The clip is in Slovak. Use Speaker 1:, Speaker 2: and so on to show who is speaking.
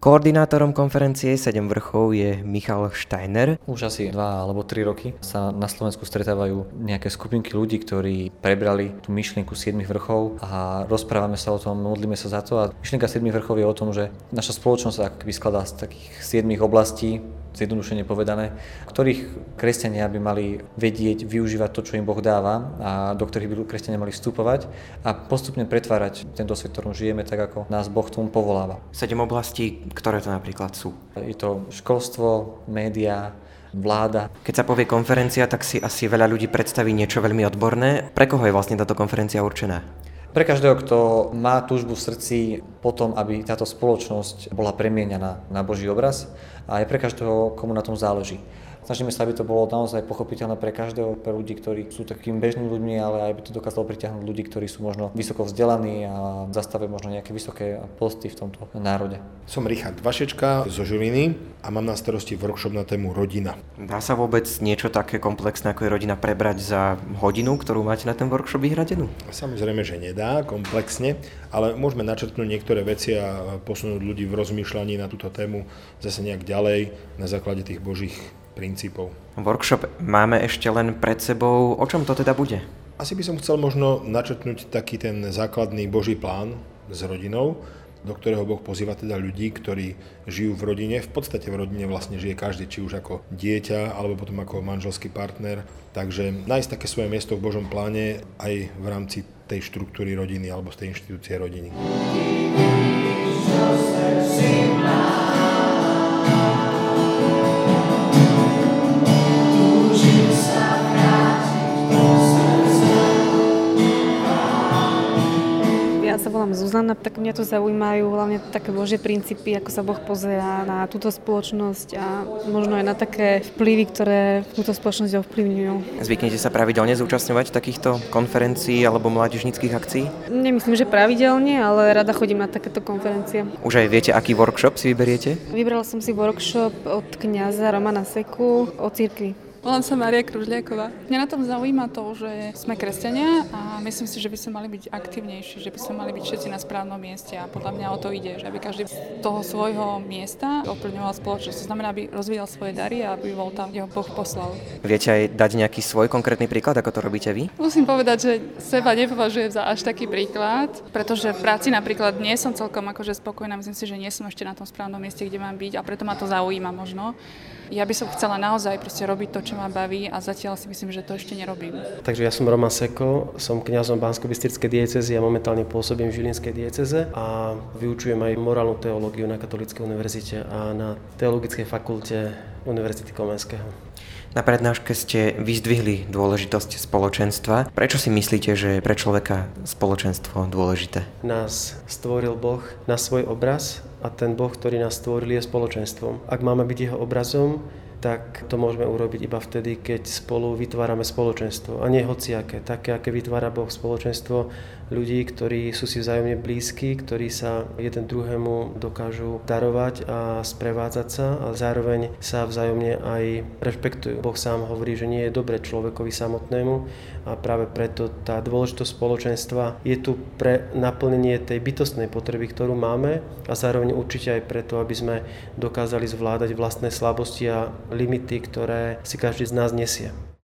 Speaker 1: Koordinátorom konferencie 7 vrchov je Michal Steiner.
Speaker 2: Už asi 2 alebo 3 roky sa na Slovensku stretávajú nejaké skupinky ľudí, ktorí prebrali tú myšlienku 7 vrchov a rozprávame sa o tom, modlíme sa za to. A myšlienka 7 vrchov je o tom, že naša spoločnosť sa akoby skladá z takých 7 oblastí, zjednodušene povedané, ktorých kresťania by mali vedieť, využívať to, čo im Boh dáva a do ktorých by kresťania mali vstupovať a postupne pretvárať tento svet, v ktorom žijeme, tak ako nás Boh tomu povoláva.
Speaker 1: 7 oblastí, ktoré to napríklad sú?
Speaker 2: Je to školstvo, médiá, vláda.
Speaker 1: Keď sa povie konferencia, tak si asi veľa ľudí predstaví niečo veľmi odborné. Pre koho je vlastne táto konferencia určená?
Speaker 2: Pre každého, kto má túžbu v srdci potom, aby táto spoločnosť bola premieňaná na Boží obraz a aj pre každého, komu na tom záleží. Snažíme sa, aby to bolo naozaj pochopiteľné pre každého, pre ľudí, ktorí sú takými bežnými ľuďmi, ale aj by to dokázalo pritiahnuť ľudí, ktorí sú možno vysoko vzdelaní a zastavujú možno nejaké vysoké posty v tomto národe.
Speaker 3: Som Richard Vašečka zo Žiliny a mám na starosti workshop na tému rodina.
Speaker 1: Dá sa vôbec niečo také komplexné, ako je rodina, prebrať za hodinu, ktorú máte na ten workshop vyhradenú?
Speaker 3: Samozrejme, že nedá komplexne, ale môžeme načrtnúť niektoré veci a posunúť ľudí v rozmýšľaní na túto tému zase nejak ďalej na základe tých Božích princípov.
Speaker 1: Workshop máme ešte len pred sebou. O čom to teda bude?
Speaker 3: Asi by som chcel možno načrtnúť taký ten základný Boží plán s rodinou, do ktorého Boh pozýva teda ľudí, ktorí žijú v rodine. V podstate v rodine vlastne žije každý, či už ako dieťa, alebo potom ako manželský partner. Takže nájsť také svoje miesto v Božom pláne aj v rámci tej štruktúry rodiny alebo z tej inštitúcie rodiny.
Speaker 4: Ja sa volám Zuzana, tak mňa to zaujímajú hlavne také Božie princípy, ako sa Boh pozerá na túto spoločnosť a možno aj na také vplyvy, ktoré túto spoločnosť ovplyvňujú.
Speaker 1: Zvyknete sa pravidelne zúčastňovať takýchto konferencií alebo mládežníckych akcií?
Speaker 4: Nemyslím, že pravidelne, ale rada chodím na takéto konferencie.
Speaker 1: Už aj viete, aký workshop si vyberiete?
Speaker 4: Vybrala som si workshop od kňaza Romana Seku o cirkvi.
Speaker 5: Volám sa Mária Kružliaková. Mňa na tom zaujíma to, že sme kresťania a myslím si, že by sme mali byť aktívnejší, že by sme mali byť všetci na správnom mieste a podľa mňa o to ide, že aby každý z toho svojho miesta ovplyvňoval spoločnosť. To znamená, aby rozvíjal svoje dary a aby bol tam, kde ho Boh poslal.
Speaker 1: Viete aj dať nejaký svoj konkrétny príklad, ako to robíte vy?
Speaker 5: Musím povedať, že seba nepovažujem za až taký príklad, pretože v práci napríklad nie som celkom akože spokojná, myslím si, že nie som ešte na tom správnom mieste, kde mám byť a preto ma to zaujíma možno. Ja by som chcela naozaj proste robiť to, čo ma baví a zatiaľ si myslím, že to ešte nerobím.
Speaker 6: Takže ja som Roman Seko, som kňazom Banskobystrickej diecézy a momentálne pôsobím v Žilinskej diecéze a vyučujem aj morálnu teológiu na Katolíckej univerzite a na Teologickej fakulte Univerzity Komenského.
Speaker 1: Na prednáške ste vyzdvihli dôležitosť spoločenstva. Prečo si myslíte, že je pre človeka spoločenstvo dôležité?
Speaker 6: Nás stvoril Boh na svoj obraz a ten Boh, ktorý nás stvoril, je spoločenstvom. Ak máme byť jeho obrazom, tak to môžeme urobiť iba vtedy, keď spolu vytvárame spoločenstvo. A nie hociaké, také, aké vytvára Boh spoločenstvo ľudí, ktorí sú si vzájomne blízki, ktorí sa jeden druhému dokážu darovať a sprevádzať sa a zároveň sa vzájomne aj rešpektujú. Boh sám hovorí, že nie je dobre človekovi samotnému a práve preto tá dôležitosť spoločenstva je tu pre naplnenie tej bytostnej potreby, ktorú máme a zároveň určite aj preto, aby sme dokázali zvládať vlastné slabosti a limity, ktoré si každý z nás nesie.